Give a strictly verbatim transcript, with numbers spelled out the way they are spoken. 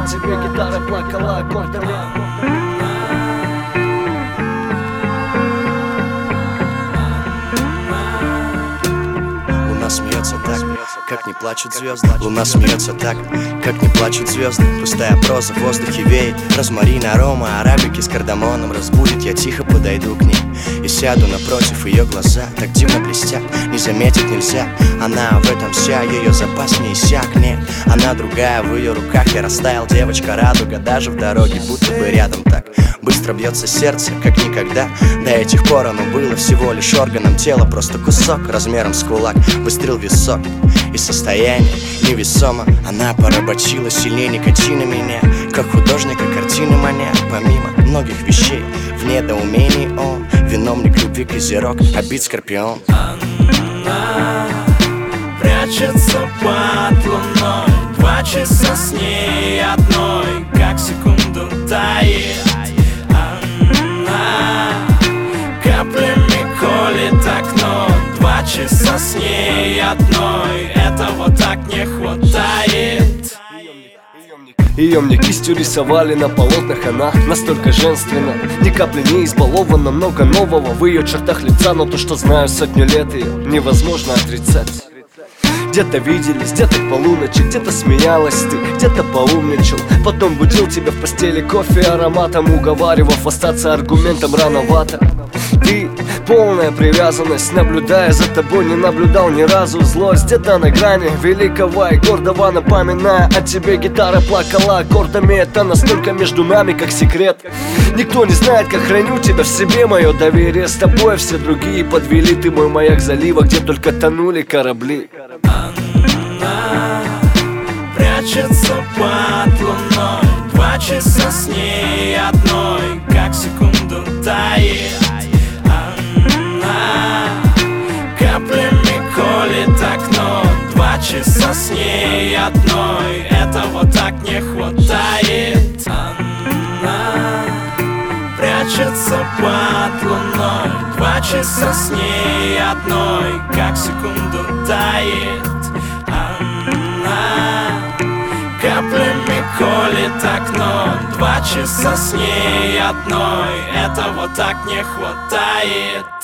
а тебе гитара плакала аккордами. Луна смеется так, как не плачут звезды. Луна смеется так, как не плачут звезды. Пустая проза в воздухе веет, розмарин, арома арабики с кардамоном разбудит. Я тихо подойду к ней и сяду напротив ее глаза. Так дивно блестят, не заметить нельзя. Она в этом вся, ее запас не иссякнет. Она другая, в ее руках я растаял. Девочка радуга, даже в дороге, будто бы рядом. Так быстро бьется сердце, как никогда. До этих пор оно было всего лишь органом тела. Просто кусок размером с кулак. Выстрел в висок и состояние невесомо. Она поработила сильнее никотина меня, как художника картины маня. Помимо многих вещей в недоумении он виновник любви, козерог, обид скорпион. Она прячется под луной, два часа с ней одной, как секунду тает. Она каплями колет окно, два часа с ней одной, этого так не хватает. Ее мне кистью рисовали на полотнах, она настолько женственна, ни капли не избалована, много нового в ее чертах лица. Но то, что знаю сотню лет, ее невозможно отрицать. Где-то виделись, где-то к полуночи, где-то смеялась ты, где-то поумничал. Потом будил тебя в постели кофе ароматом, уговаривав остаться аргументом рановато. Ты полная привязанность, наблюдая за тобой, не наблюдал ни разу злость. Где-то на грани великого и гордого, напоминая о тебе гитара плакала аккордами. Это настолько между нами, как секрет. Никто не знает, как храню тебя в себе, мое доверие. С тобой все другие подвели, ты мой маяк залива, где только тонули корабли. Она прячется под луной, два часа с ней одной, как секунду тает. Она каплями колет окно, два часа с ней одной, этого так не хватает. Она прячется под луной, два часа с ней одной, как секунду тает. Она каплями колет окно, два часа с ней одной, этого так не хватает.